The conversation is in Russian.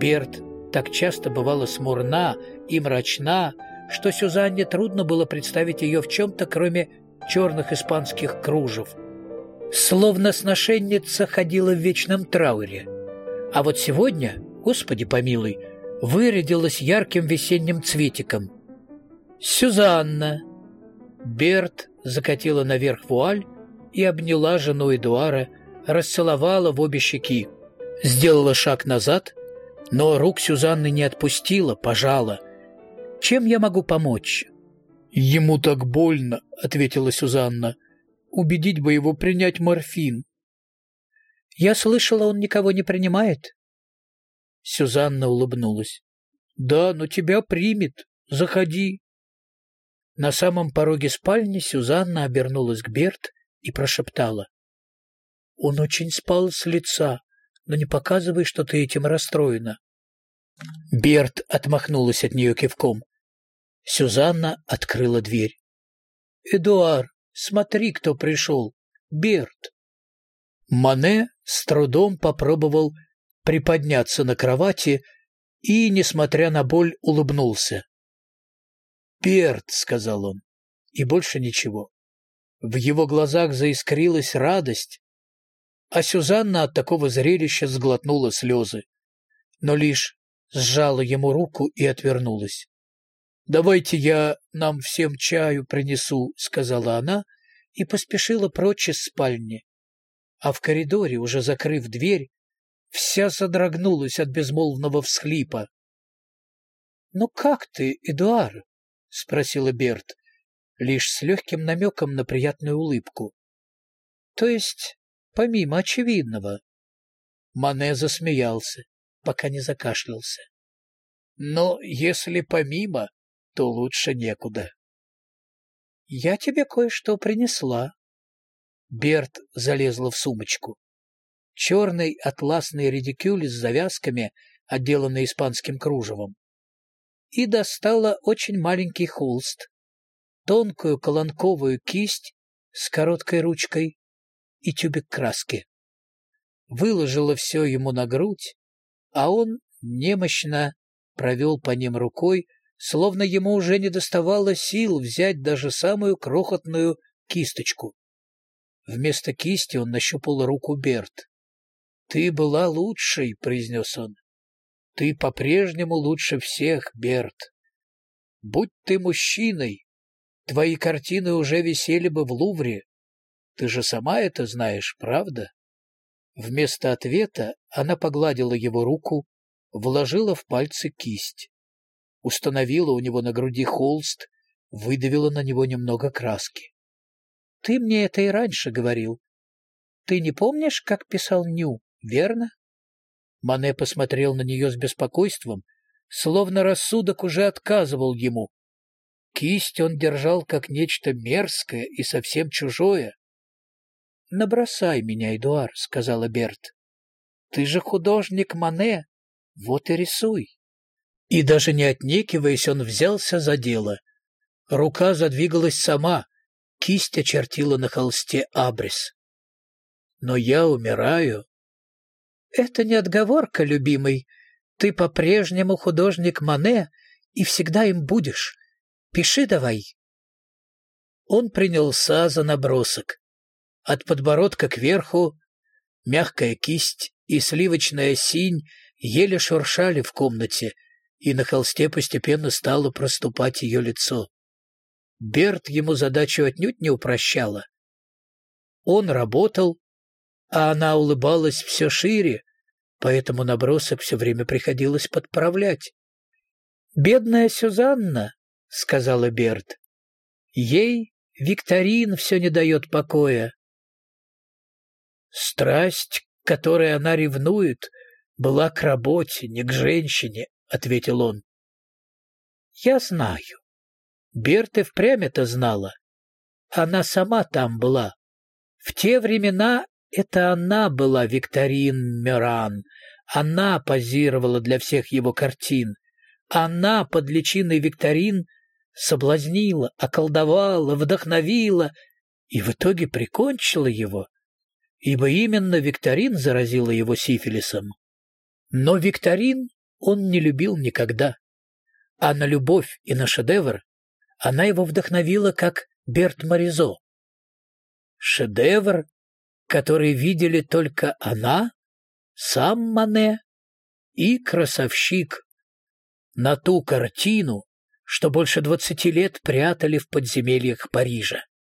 Берт так часто бывала смурна и мрачна, что Сюзанне трудно было представить ее в чем-то, кроме черных испанских кружев. Словно сношенница ходила в вечном трауре. А вот сегодня, Господи помилуй, вырядилась ярким весенним цветиком. «Сюзанна!» Берт закатила наверх вуаль и обняла жену Эдуара, расцеловала в обе щеки. Сделала шаг назад, но рук Сюзанны не отпустила, пожала. «Чем я могу помочь?» «Ему так больно», — ответила Сюзанна. «Убедить бы его принять морфин». «Я слышала, он никого не принимает?» Сюзанна улыбнулась. «Да, но тебя примет. Заходи». На самом пороге спальни Сюзанна обернулась к Берт и прошептала. «Он очень спал с лица, но не показывай, что ты этим расстроена». Берт отмахнулась от нее кивком. Сюзанна открыла дверь. «Эдуар, смотри, кто пришел. Берт». Мане с трудом попробовал приподняться на кровати и, несмотря на боль, улыбнулся. «Берт», — сказал он, и больше ничего. В его глазах заискрилась радость, а Сюзанна от такого зрелища сглотнула слезы, но лишь сжала ему руку и отвернулась. «Давайте я нам всем чаю принесу», — сказала она и поспешила прочь из спальни. А в коридоре, уже закрыв дверь, вся содрогнулась от безмолвного всхлипа. «Ну как ты, Эдуар?» — спросила Берт, лишь с легким намеком на приятную улыбку. «То есть, помимо очевидного?» Мане засмеялся, пока не закашлялся. «Но если помимо, то лучше некуда». «Я тебе кое-что принесла». Берт залезла в сумочку. Черный атласный редикюль с завязками, отделанный испанским кружевом, и достала очень маленький холст, тонкую колонковую кисть с короткой ручкой и тюбик краски. Выложила все ему на грудь, а он немощно провел по ним рукой, словно ему уже не доставало сил взять даже самую крохотную кисточку. Вместо кисти он нащупал руку Берт. «Ты была лучшей», — произнес он. «Ты по-прежнему лучше всех, Берт. Будь ты мужчиной, твои картины уже висели бы в Лувре. Ты же сама это знаешь, правда?» Вместо ответа она погладила его руку, вложила в пальцы кисть, установила у него на груди холст, выдавила на него немного краски. «Ты мне это и раньше говорил. Ты не помнишь, как писал Ню, верно?» Мане посмотрел на нее с беспокойством, словно рассудок уже отказывал ему. Кисть он держал как нечто мерзкое и совсем чужое. «Набросай меня, Эдуар», — сказала Берт. «Ты же художник Мане, вот и рисуй». И даже не отнекиваясь, он взялся за дело. Рука задвигалась сама, кисть очертила на холсте абрис. «Но я умираю». «Это не отговорка, любимый. Ты по-прежнему художник Мане и всегда им будешь. Пиши давай». Он принялся за набросок. От подбородка кверху мягкая кисть и сливочная синь еле шуршали в комнате, и на холсте постепенно стало проступать ее лицо. Берт ему задачу отнюдь не упрощала. Он работал, а она улыбалась все шире, поэтому набросок все время приходилось подправлять. «Бедная Сюзанна», — сказала Берт, — «ей викторин все не дает покоя». «Страсть, которой она ревнует, была к работе, не к женщине», — ответил он. «Я знаю». Берт и впрямь это знала. Она сама там была. В те времена это она была Викторин Мёран. Она позировала для всех его картин. Она под личиной Викторин соблазнила, околдовала, вдохновила и в итоге прикончила его, ибо именно Викторин заразила его сифилисом. Но Викторин он не любил никогда. А на любовь и на шедевр она его вдохновила, как Берт Моризо. Шедевр, который видели только она, сам Мане и красовщик. На ту картину, что больше 20 лет прятали в подземельях Парижа.